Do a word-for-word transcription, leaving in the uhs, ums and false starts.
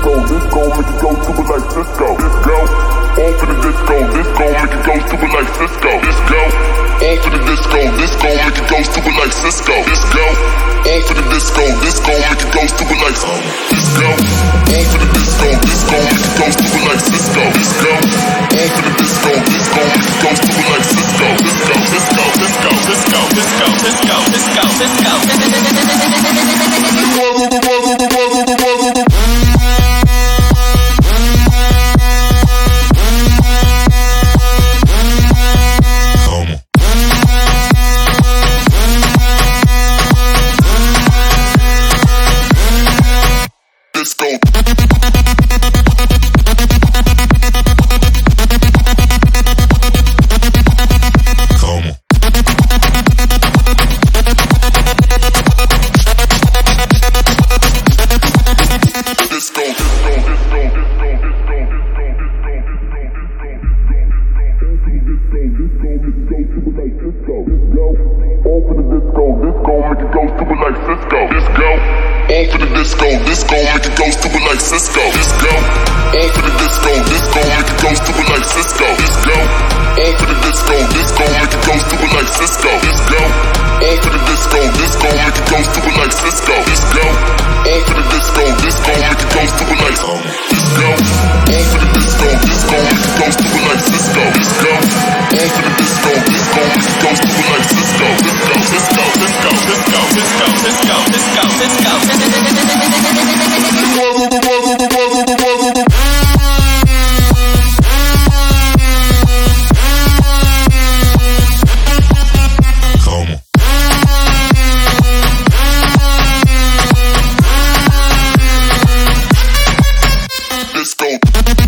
disco, disco, make it go stupid like Cisco. Disco, all for the disco, disco, make it go stupid like Cisco. Disco, all for the disco, disco, make it go stupid like Cisco. Disco, all for the disco, disco, make it go stupid like Disco, all for the disco, disco, make it go stupid like Cisco. Disco, all for the disco, disco, make it go stupid like Cisco. Disco, disco, disco, disco, disco, disco, disco, disco. Disco.